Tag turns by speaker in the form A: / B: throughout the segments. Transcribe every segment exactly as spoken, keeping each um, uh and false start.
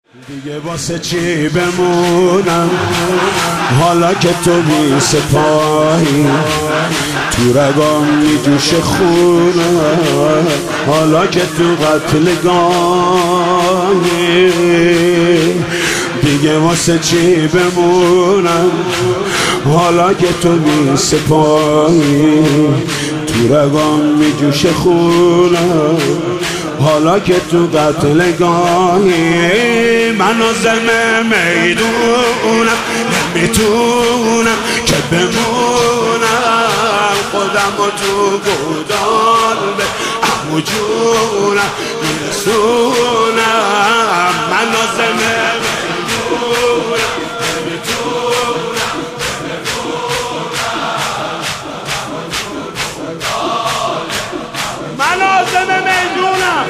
A: دیگه واسه چی بمونم حالا که تو بی سپاهی، تو رگام میجوشه خونم حالا که تو قتلگاهی. دیگه واسه چی بمونم حالا که تو بی سپاهی، تو رگام میجوشه خونم حالا که تو قتلگاهی. من عازم میدونم نمیتونم که بمونم، خودم و تو گودال به عمو جونم میرسونم. من عازم میدونم نمیتونم که بمونم، من عازم میدونم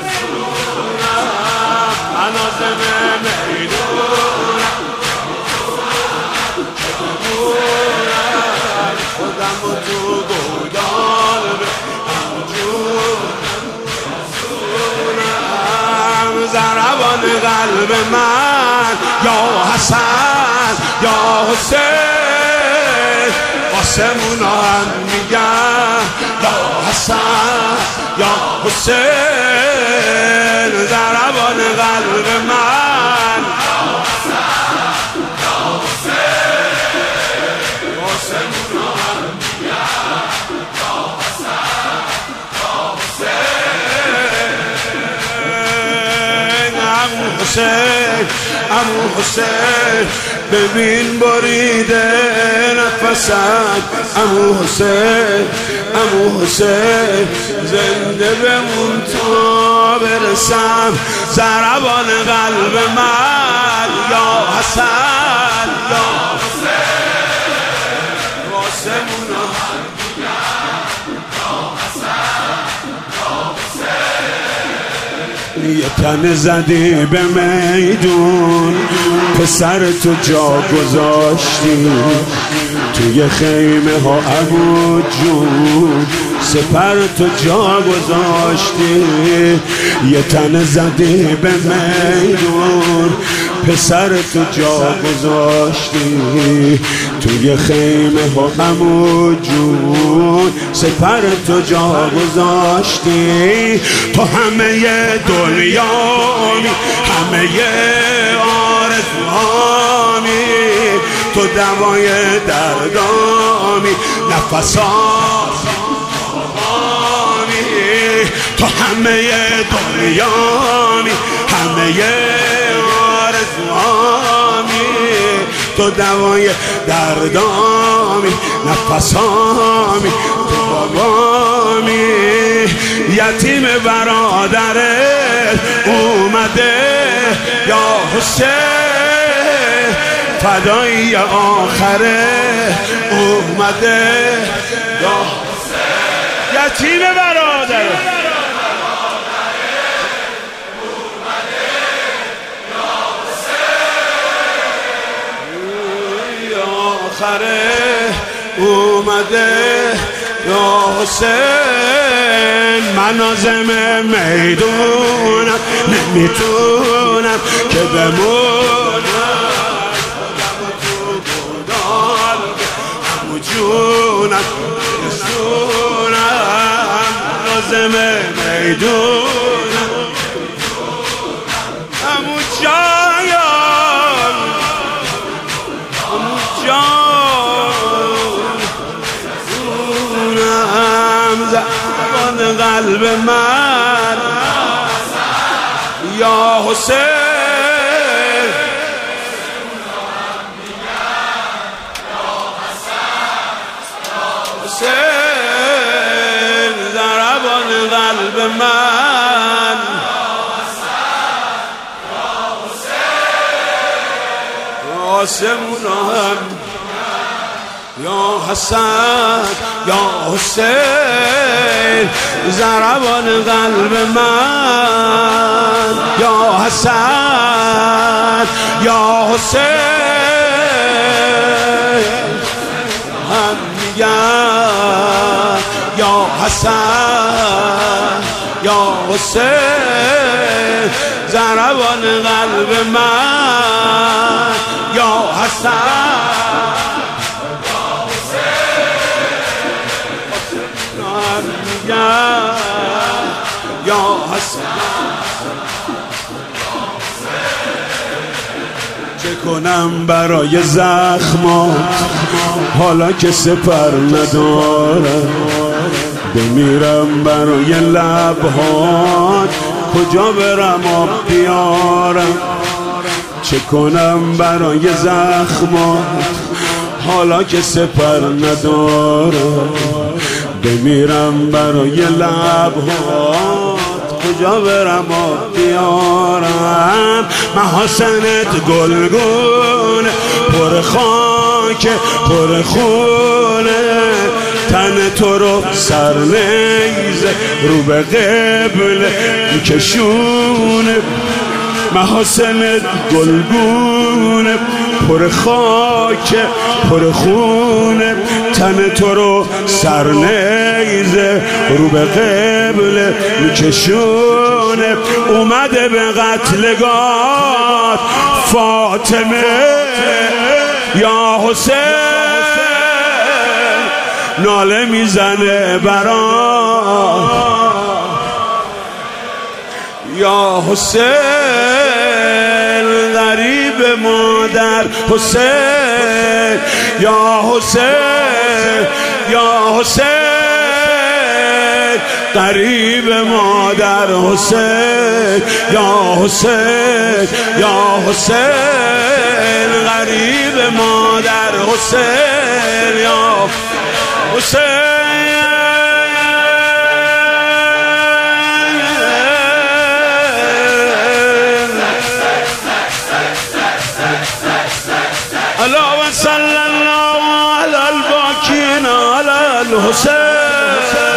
A: من عازم میدونم که بمونم، خودم و تو گودال به عمو جونم میرسونم. ضربان قلب من یا حسن یا حسین، آسمون هم میگن یا حسن یا حسین. ضربان قلب من یا حسن یا حسین، آسمون هم میگن یا حسن یا حسین. عمو حسین عمو حسین، ببین بریده نفسم عمو حسین عمو حسین، زنده بمون تا برسم. ضربان قلب من یا حسن یا حسین، آسمون هم میگن یا حسن یا حسین. یه تن زدی به میدون، پسر تو جا گذاشتی توی خیمه ها عمو جون، سپر تو جا گذاشتی. یه تن زدی به میدون، پسر تو جا گذاشتی توی خیمه ها عمو جون، سپر تو جا گذاشتی. تو همه دنیامی همه آرزوهامی، تو دوای دردامی نفسامی. تو همه دنیامی همه آرزوهامی، تو دوای دردامی نفسامی. تو بابامی یتیم برادرت اومده یا حسین، فدایی آخره اومده یا حسین. یتیم برادرت آخره اومده یا حسین. من عازم میدونم نمیتونم که بمونم، خودم و تو گودال عمو جونم میرسونم. من عازم میدونم عمو جان عمو جان. زبان قلب من یا حسین، حسین. ضربان قلب من آسمون هم یا حسن یا حسین. ضربان قلب من یا حسن یا حسین، هم میگن یا حسن یا حسین. ضربان قلب من چه کنم برای زخمات حالا که سپر ندارم، بمیرم برای لبهات کجا برم آب بیارم. چه کنم برای زخمات حالا که سپر ندارم، بمیرم برای لبهات کجا برم آب بیارم. محاسنت گلگونه پر خاک پر خونه، تن تو رو سر نیزه رو به قبله میکشونه. محاسنت گلگونه پر خاک پر خونه، تن تو رو سر نیزه رو به قبله میکشونه. اومده به قتلگاه فاطمه یا حسین، ناله میزنه برا یا حسین. غریب مادر حسین یا حسین یا حسین، غریب مادر حسین یا حسین یا حسین، غریب مادر حسین یا حسین. اللهم صل الله على الباكين على الحسين.